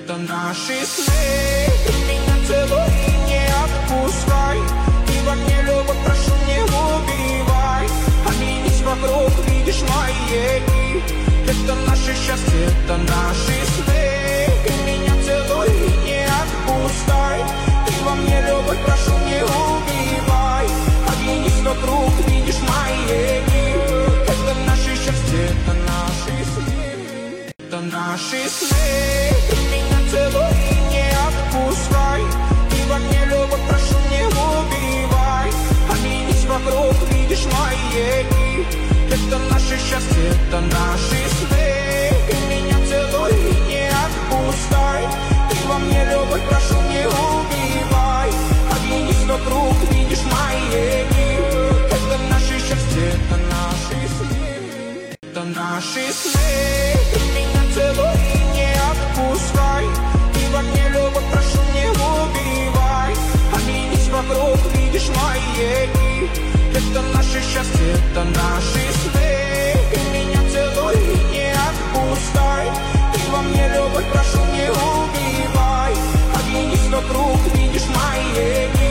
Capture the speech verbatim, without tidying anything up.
Это наши сны. Ты меня целуй и не отпускай. Ты во мне любовь, прошу, не убивай. Оглянись вокруг, видишь мои дни. Это наше счастье, это наши сны. Ты меня целуй и не отпускай. Ты во мне любовь, прошу, не убивай. Оглянись вокруг, видишь мои дни. Это наше счастье, это наши сны. Это наши сны. Ты меня целуй и не отпускай. Ты во мне любовь, прошу, не убивай. Оглянись вокруг, видишь мои дни. Это наше счастье, это наши сны. Ты меня целуй и не отпускай. Ты во мне любовь, прошу, не убивай. Оглянись вокруг, видишь мои дни. Это наше счастье, это наши сны. Это наши сны. Ты меня